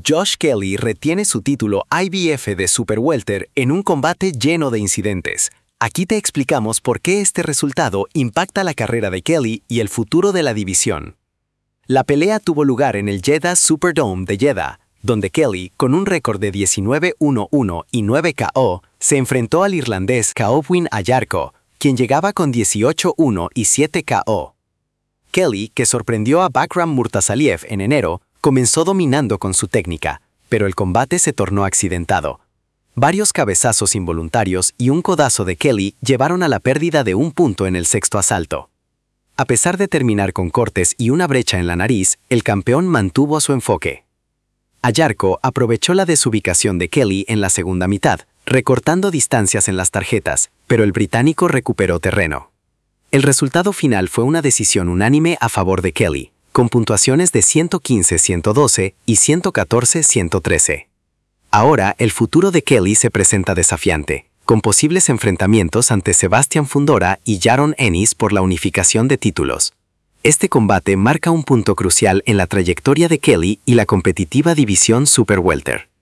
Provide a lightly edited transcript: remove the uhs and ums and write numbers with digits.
Josh Kelly retiene su título IBF de Super Welter en un combate lleno de incidentes. Aquí te explicamos por qué este resultado impacta la carrera de Kelly y el futuro de la división. La pelea tuvo lugar en el Jeddah Superdome de Jeddah, donde Kelly, con un récord de 19-1-1 y 9 KO, se enfrentó al irlandés Caoimhín Ayarco, quien llegaba con 18-1 y 7 KO. Kelly, que sorprendió a Bakram Murtasaliev en enero, comenzó dominando con su técnica, pero el combate se tornó accidentado. Varios cabezazos involuntarios y un codazo de Kelly llevaron a la pérdida de un punto en el sexto asalto. A pesar de terminar con cortes y una brecha en la nariz, el campeón mantuvo su enfoque. Ayarco aprovechó la desubicación de Kelly en la segunda mitad, recortando distancias en las tarjetas, pero el británico recuperó terreno. El resultado final fue una decisión unánime a favor de Kelly, con puntuaciones de 115-112 y 114-113. Ahora, el futuro de Kelly se presenta desafiante, con posibles enfrentamientos ante Sebastián Fundora y Jaron Ennis por la unificación de títulos. Este combate marca un punto crucial en la trayectoria de Kelly y la competitiva división Super Welter.